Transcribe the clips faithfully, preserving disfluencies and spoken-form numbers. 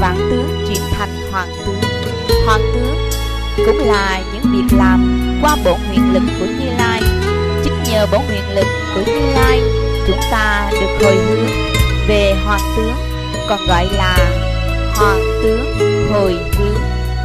vạn tướng chuyển thành hoàng tướng. Hoàng tướng cũng là những việc làm qua bổn nguyện lực của Như Lai. Chính nhờ bổn nguyện lực của Như Lai, chúng ta được hồi hướng về hoàng tướng, còn gọi là hoàng tướng hồi hướng.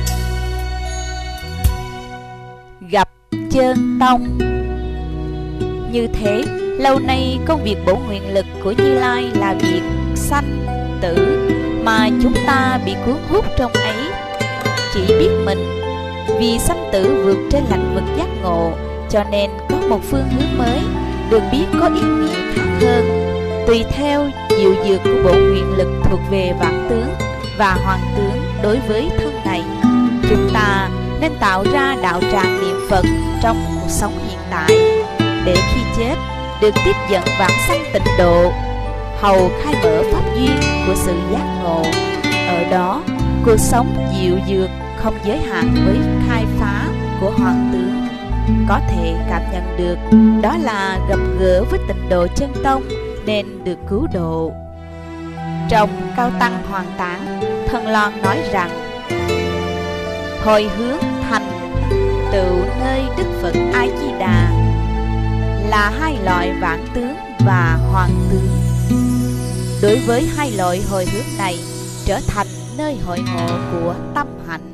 Gặp chân tông. Như thế, lâu nay công việc bổn nguyện lực của Như Lai là việc sanh tử, mà chúng ta bị cuốn hút trong ấy. Chỉ biết mình vì sanh tử vượt trên lãnh vực giác ngộ, cho nên có một phương hướng mới được biết có ý nghĩa khác hơn. Tùy theo diệu dược của bổn nguyện lực thuộc về vạn tướng và hoàng tướng đối với thân này, chúng ta nên tạo ra đạo tràng niệm Phật trong cuộc sống hiện tại, để khi chết được tiếp dẫn vãng sanh tịnh độ, hầu khai mở pháp duyên của sự giác ngộ. Ở đó, cuộc sống diệu dược không giới hạn với khai phá của hoàng tướng. Có thể cảm nhận được đó là gặp gỡ với tịnh độ chân tông nên được cứu độ. Trong Cao Tăng Hoàn Tán, Thần Loan nói rằng hồi hướng thành tựu nơi Đức Phật A Di Đà là hai loại vãng tướng và hoàng tướng. Đối với hai loại hồi hướng này, trở thành nơi hội ngộ của tâm hạnh.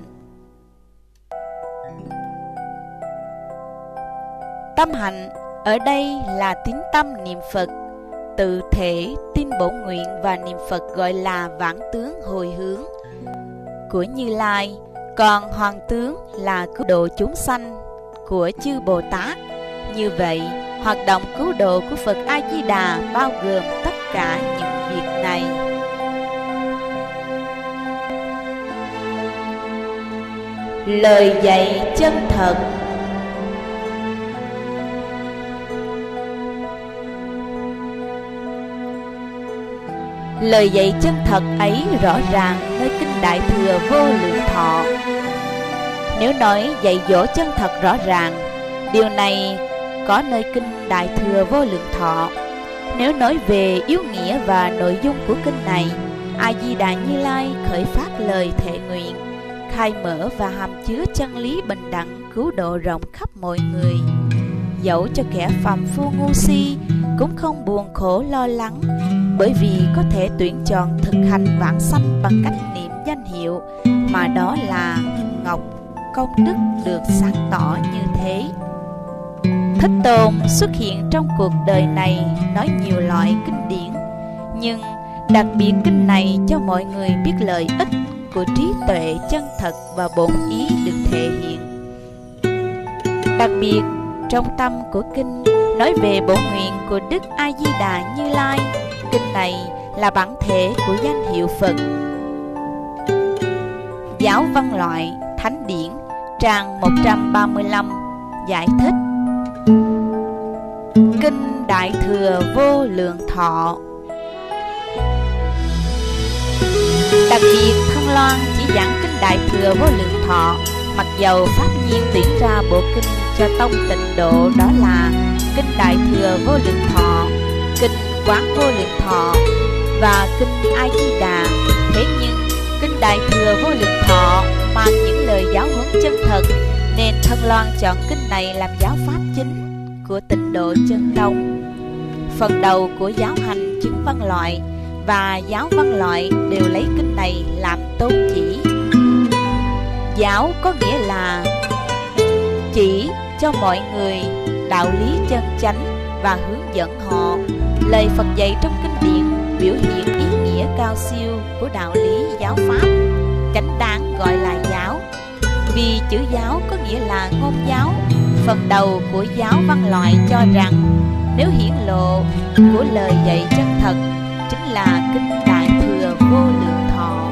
Tâm hạnh ở đây là tín tâm niệm Phật, tự thể tin bổn nguyện và niệm Phật gọi là vãng tướng hồi hướng của Như Lai. Còn hoàng tướng là cứu độ chúng sanh của chư Bồ Tát. Như vậy, hoạt động cứu độ của Phật A Di Đà bao gồm tất cả những việc này. Lời dạy chân thật. Lời dạy chân thật ấy rõ ràng nơi kinh Đại Thừa Vô Lượng Thọ. Nếu nói dạy dỗ chân thật rõ ràng, điều này có nơi kinh Đại Thừa Vô Lượng Thọ. Nếu nói về yếu nghĩa và nội dung của kinh này, A Di Đà Như Lai khởi phát lời thệ nguyện, khai mở và hàm chứa chân lý bình đẳng cứu độ rộng khắp mọi người. Dẫu cho kẻ phàm phu ngu si cũng không buồn khổ lo lắng, bởi vì có thể tuyển chọn thực hành vãng sanh bằng cách niệm danh hiệu, mà đó là ngọc công đức được sáng tỏ như thế. Thích Tôn xuất hiện trong cuộc đời này nói nhiều loại kinh điển, nhưng đặc biệt kinh này cho mọi người biết lợi ích của trí tuệ chân thật và bổn ý được thể hiện. Đặc biệt trong tâm của kinh nói về bổn nguyện của Đức A Di Đà Như Lai. Kinh này là bản thể của danh hiệu Phật. Giáo văn loại Thánh điển trang một trăm ba mươi lăm giải thích Kinh Đại Thừa Vô Lượng Thọ. Đặc biệt Thân Loan chỉ giảng kinh Đại Thừa Vô Lượng Thọ, mặc dầu Pháp Nhiên tuyển ra bộ kinh cho tông tịnh độ, đó là kinh Đại Thừa Vô Lượng Thọ, kinh Quán Vô Lượng Thọ và kinh A Di Đà. Thế nhưng kinh Đại Thừa Vô Lượng Thọ mang những lời giáo huấn chân thật, nên Thân Loan chọn kinh này làm giáo pháp chính của tịnh độ chân tông. Phần đầu của giáo hành chứng văn loại và giáo văn loại đều lấy kinh này làm tôn chỉ. Giáo có nghĩa là chỉ cho mọi người đạo lý chân chánh và hướng dẫn họ. Lời Phật dạy trong kinh điển biểu hiện ý nghĩa cao siêu của đạo lý giáo pháp, chánh đáng gọi là giáo. Vì chữ giáo có nghĩa là ngôn giáo. Phần đầu của giáo văn loại cho rằng nếu hiển lộ của lời dạy chân thật chính là kinh Đại Thừa Vô Lượng Thọ.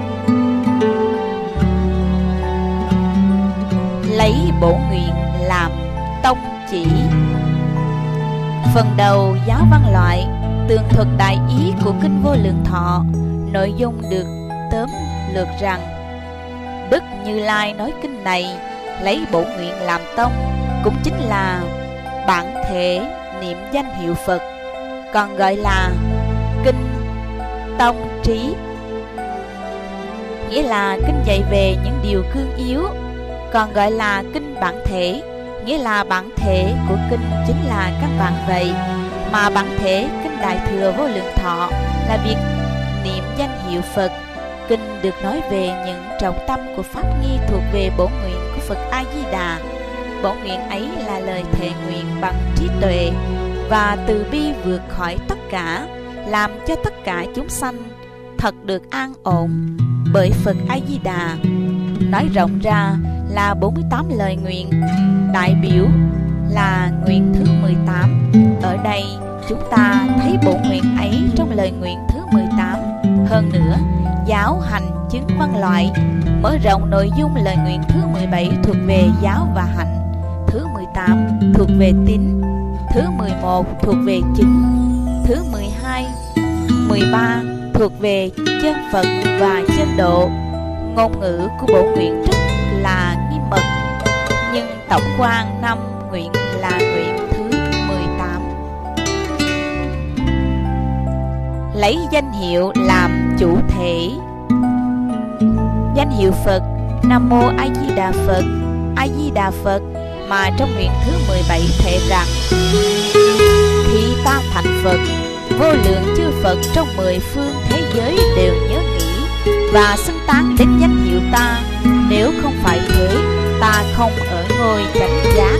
Lấy bổ nguyện làm tông chỉ. Phần đầu giáo văn loại tường thuật đại ý của kinh Vô Lượng Thọ. Nội dung được tóm lược rằng Đức Như Lai nói kinh này lấy bổ nguyện làm tông, cũng chính là bản thể niệm danh hiệu Phật, còn gọi là kinh tông trí. nghĩa là kinh dạy về những điều cương yếu. Còn gọi là kinh bản thể, nghĩa là bản thể của kinh chính là các bạn vậy. Mà bản thể kinh Đại Thừa Vô Lượng Thọ là việc niệm danh hiệu Phật. Kinh được nói về những trọng tâm của pháp nghi thuộc về bổn nguyện của Phật A Di Đà. Bổn nguyện ấy là lời thệ nguyện bằng trí tuệ và từ bi vượt khỏi tất cả, làm cho tất cả chúng sanh thật được an ổn bởi Phật A Di Đà. Nói rộng ra là bốn mươi tám lời nguyện, đại biểu là nguyện thứ mười tám. Ở đây chúng ta thấy bổn nguyện ấy trong lời nguyện thứ mười tám. Hơn nữa, giáo hành chứng văn loại mở rộng nội dung lời nguyện thứ mười bảy thuộc về giáo và hạnh, thứ mười tám thuộc về tín, thứ mười một thuộc về chứng, thứ mười hai, mười ba thuộc về chân Phật và chân độ. Ngôn ngữ của bổn nguyện rất là nghiêm mật, nhưng tổng quan năm nguyện là nguyện thứ mười tám. Lấy danh hiệu làm chủ thể. Danh hiệu Phật Nam Mô A Di Đà Phật, A Di Đà Phật, mà trong nguyện thứ mười bảy thệ rằng: khi ta thành Phật, vô lượng chư Phật trong mười phương thế giới đều nhớ nghĩ và xưng tán đến danh hiệu ta. Nếu không phải thế, ta không ở ngôi chánh giác.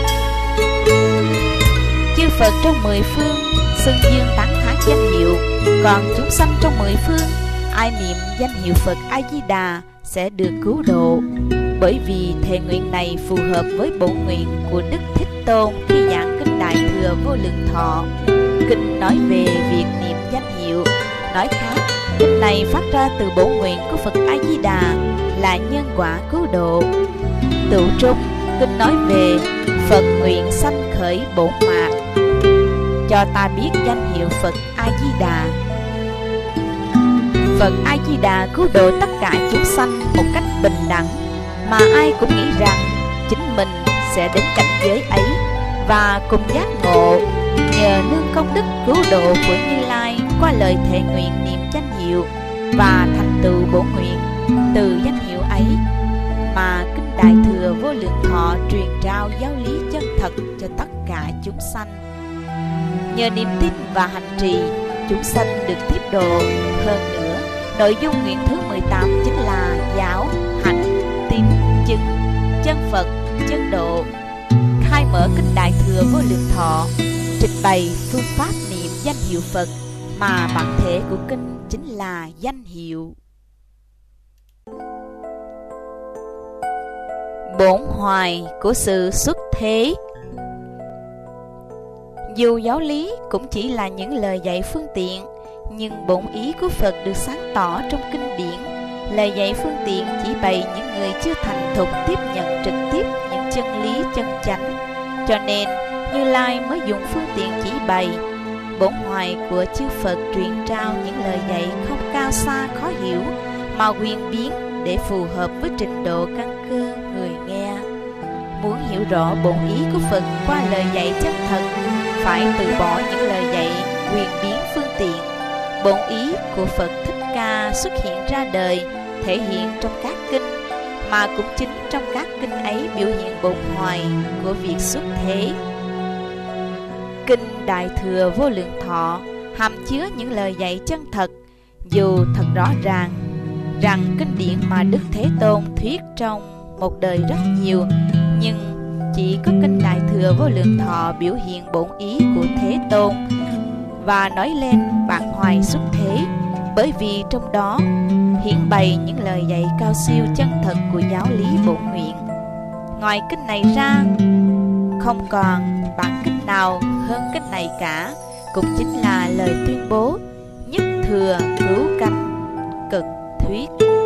Chư Phật trong mười phương xưng dương tán thán danh hiệu, còn chúng sanh trong mười phương ai niệm danh hiệu Phật A Di Đà sẽ được cứu độ. Bởi vì thệ nguyện này phù hợp với bổn nguyện của Đức Thích Tôn khi giảng kinh Đại Thừa Vô Lượng Thọ. Kinh nói về việc niệm danh hiệu. Nói khác, kinh này phát ra từ bổn nguyện của Phật A Di Đà là nhân quả cứu độ. Tựu trung, kinh nói về Phật nguyện sanh khởi bổn mạc, cho ta biết danh hiệu Phật A Di Đà. Phật A Di Đà cứu độ tất cả chúng sanh một cách bình đẳng, mà ai cũng nghĩ rằng chính mình sẽ đến cảnh giới ấy và cùng giác ngộ nhờ nương công đức cứu độ của Như Lai qua lời thệ nguyện niệm danh hiệu và thành tựu bổn nguyện từ danh hiệu ấy, mà kinh Đại Thừa Vô Lượng Thọ truyền trao giáo lý chân thật cho tất cả chúng sanh. Nhờ niềm tin và hành trì, chúng sanh được tiếp độ. Hơn nữa, nội dung nguyện thứ mười tám chính là giáo, hạnh, tín, chứng, chân Phật, chân độ. Khai mở kinh Đại Thừa Vô Lượng Thọ trình bày phương pháp niệm danh hiệu Phật, mà bản thể của kinh chính là danh hiệu. Bổn hoài của sự xuất thế. Dù giáo lý cũng chỉ là những lời dạy phương tiện, nhưng bổn ý của Phật được sáng tỏ trong kinh điển. Lời dạy phương tiện chỉ bày những người chưa thành thục tiếp nhận trực tiếp những chân lý chân chánh, cho nên Như Lai mới dùng phương tiện chỉ bày. Bổn hoài của chư Phật truyền trao những lời dạy không cao xa khó hiểu, mà huyền biến để phù hợp với trình độ căn cơ người nghe. Muốn hiểu rõ bổn ý của Phật qua lời dạy chân thật, phải từ bỏ những lời dạy huyền biến phương tiện. Bổn ý của Phật Thích Ca xuất hiện ra đời, thể hiện trong các kinh, mà cũng chính trong các kinh ấy biểu hiện bổn hoài của việc xuất thế. Kinh Đại Thừa Vô Lượng Thọ hàm chứa những lời dạy chân thật, dù thật rõ ràng rằng kinh điển mà Đức Thế Tôn thuyết trong một đời rất nhiều, nhưng chỉ có kinh Đại Thừa Vô Lượng Thọ biểu hiện bổn ý của Thế Tôn và nói lên bản hoài xuất thế, bởi vì trong đó hiển bày những lời dạy cao siêu chân thật của giáo lý bổn nguyện. Ngoài kinh này ra, không còn bản kinh nào hơn kinh này cả, cũng chính là lời tuyên bố nhất thừa cứu cánh cực thuyết.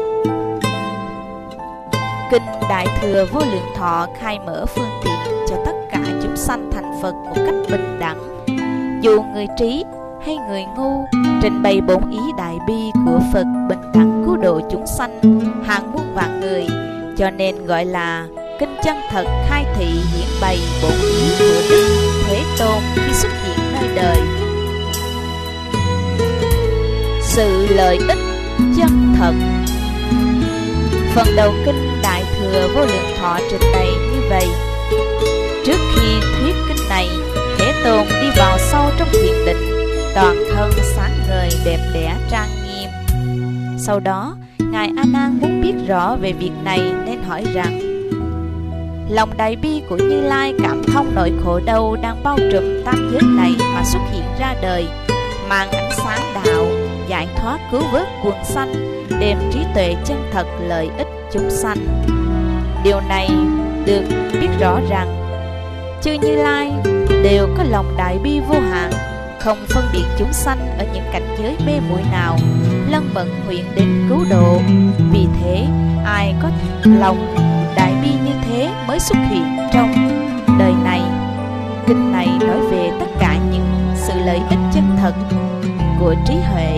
Kinh Đại Thừa Vô Lượng Thọ khai mở phương tiện cho tất cả chúng sanh thành Phật một cách bình đẳng. Dù người trí hay người ngu, trình bày bổn ý đại bi của Phật bình đẳng cứu độ chúng sanh hàng muôn vạn người, cho nên gọi là kinh chân thật khai thị hiển bày bổn ý của Đức Thế Tôn khi xuất hiện nơi đời. Sự lợi ích chân thật. Phần đầu kinh Đại Thừa Vô Lượng Thọ trình bày như vậy. Trước khi thuyết kinh này, Thế Tôn đi vào sâu trong thiền định, toàn thân sáng ngời đẹp đẽ trang nghiêm. Sau đó, Ngài A Nan muốn biết rõ về việc này nên hỏi rằng: lòng đại bi của Như Lai cảm thông nỗi khổ đau đang bao trùm tam giới này mà xuất hiện ra đời, mang ánh sáng đạo, giải thoát cứu vớt quần sanh, đem trí tuệ chân thật lợi ích chúng sanh. Điều này được biết rõ rằng chư Như Lai đều có lòng đại bi vô hạn, không phân biệt chúng sanh ở những cảnh giới mê muội nào, lân bận nguyện đến cứu độ. Vì thế, ai có lòng đại bi như thế mới xuất hiện trong đời này. Kinh này nói về tất cả những sự lợi ích chân thật của trí huệ.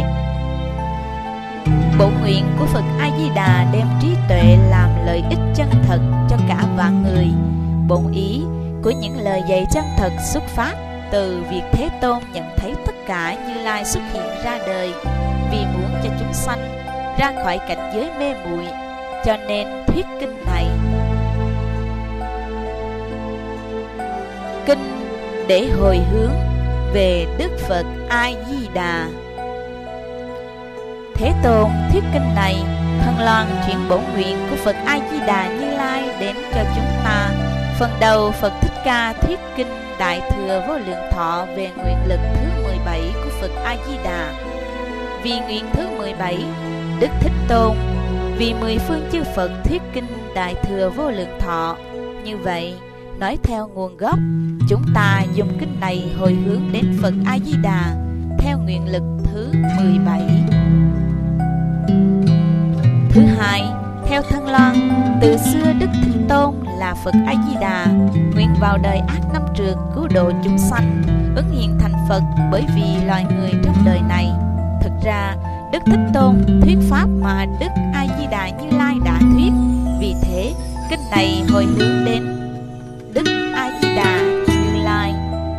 Bổn nguyện của Phật A Di Đà đem trí tuệ làm lợi ích chân thật cho cả vạn người. Bổn ý của những lời dạy chân thật xuất phát từ việc Thế Tôn nhận thấy tất cả Như Lai xuất hiện ra đời vì muốn cho chúng sanh ra khỏi cảnh giới mê muội, cho nên thuyết kinh này. Kinh để hồi hướng về Đức Phật A Di Đà. Thế Tôn thuyết kinh này, thân loan chuyển bổn nguyện của Phật A Di Đà Như Lai đến cho chúng ta. Phần đầu, Phật Thích Ca thuyết kinh Đại Thừa Vô Lượng Thọ về nguyện lực thứ mười bảy của Phật A Di Đà. Vì nguyện thứ mười bảy, Đức Thích Tôn vì mười phương chư Phật thuyết kinh Đại Thừa Vô Lượng Thọ. Như vậy, nói theo nguồn gốc, chúng ta dùng kinh này hồi hướng đến Phật A Di Đà theo nguyện lực thứ mười bảy. Thứ hai, theo thân loan, từ xưa Đức Thích Tôn là Phật A Di Đà nguyện vào đời ác năm trượt cứu độ chúng sanh, ứng hiện thành Phật bởi vì loài người trong đời này. Thực ra, Đức Thích Tôn thuyết pháp mà Đức A Di Đà Như Lai đã thuyết. Vì thế, kinh này hồi hướng đến Đức A Di Đà Như Lai.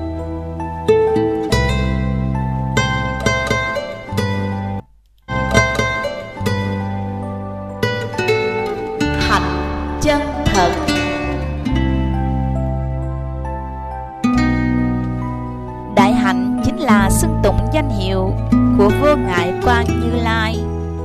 Hạnh chân thật. Đại hạnh chính là xưng tụng danh hiệu của Vô Ngại Quan Như Lai.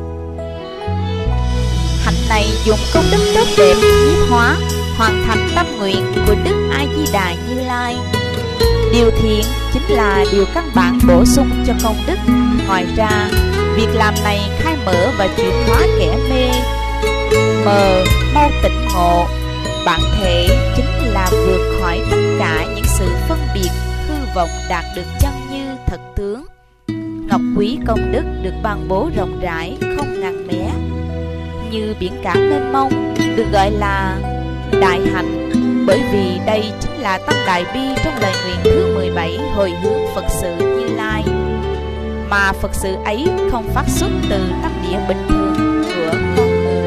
Hạnh này dùng công đức tốt đẹp nhiếp hóa, hoàn thành tâm nguyện của Đức A Di Đà Như Lai. Điều thiện chính là điều căn bản bổ sung cho công đức. Ngoài ra, việc làm này khai mở và chuyển hóa kẻ mê mờ mau tỉnh ngộ. Bản thể chính là vượt khỏi tất cả những sự phân biệt hư vọng, đạt được chân như thật tướng. Ngọc quý công đức được ban bố rộng rãi, không ngăn mé, như biển cả mênh mông, được gọi là đại hạnh. Bởi vì đây chính là tâm đại bi trong lời nguyện thứ mười bảy hồi hướng Phật sự Như Lai. Mà Phật sự ấy không phát xuất từ tâm địa bình thường của con người.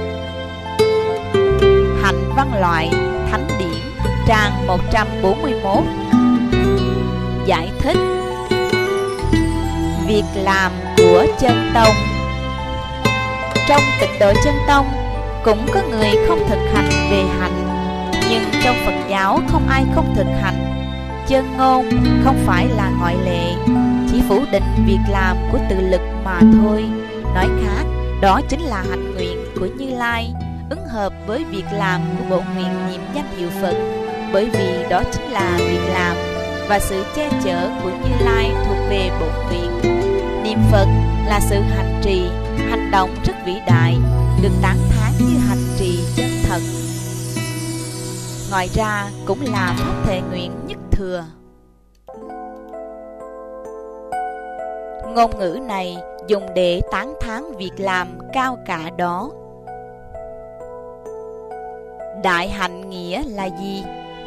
Hạnh văn loại Thánh Điển, trang một trăm bốn mươi mốt. Giải thích: việc làm của chân tông. Trong Tịnh Độ Chân Tông cũng có người không thực hành về hạnh, nhưng trong Phật giáo không ai không thực hành. Chân ngôn không phải là ngoại lệ, chỉ phủ định việc làm của tự lực mà thôi. Nói khác, đó chính là hạnh nguyện của Như Lai, ứng hợp với việc làm của bổn nguyện niệm danh hiệu Phật. Bởi vì đó chính là việc làm và sự che chở của Như Lai thuộc về bổn nguyện. Niệm Phật là sự hành trì, hành động rất vĩ đại, được tán thán như hành trì chân thật. Ngoài ra cũng là pháp thệ nguyện nhất thừa. Ngôn ngữ này dùng để tán thán việc làm cao cả đó. Đại hạnh nghĩa là gì?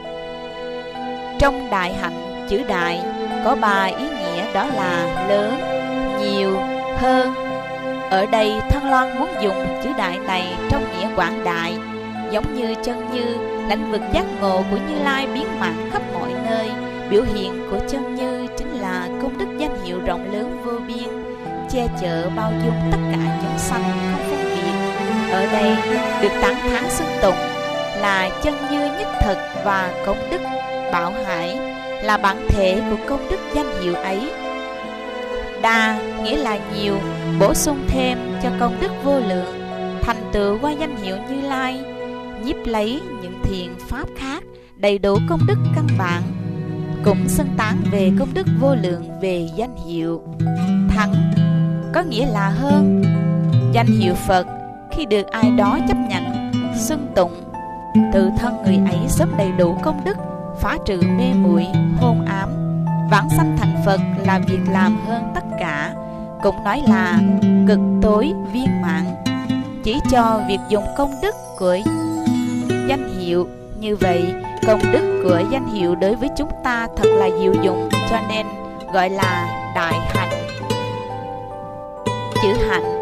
Trong đại hạnh, chữ đại có ba ý nghĩa, đó là lớn, nhiều, hơn. Ở đây Thân Loan muốn dùng chữ đại này trong nghĩa quảng đại, giống như chân như, lãnh vực giác ngộ của Như Lai biến mãn khắp mọi nơi. Biểu hiện của chân như chính là công đức danh hiệu rộng lớn vô biên, che chở bao dung tất cả chúng sanh không phân biệt. ở đây được tán thán xưng tụng là chân như nhất thực và công đức bảo hải, là bản thể của công đức danh hiệu ấy. Đa nghĩa là nhiều, bổ sung thêm cho công đức vô lượng, thành tựu qua danh hiệu Như Lai, nhiếp lấy những thiện pháp khác, đầy đủ công đức căn bản, cũng xưng tán về công đức vô lượng về danh hiệu. Thắng có nghĩa là hơn. Danh hiệu Phật khi được ai đó chấp nhận, xưng tụng, tự thân người ấy sớm đầy đủ công đức, phá trừ mê muội hôn ám, vãng sanh thành Phật là việc làm hơn tất cả, cũng nói là cực tối viên mãn. Chỉ cho việc dùng công đức của danh hiệu như vậy, công đức của danh hiệu đối với chúng ta thật là diệu dụng, cho nên gọi là đại hạnh. Chữ hạnh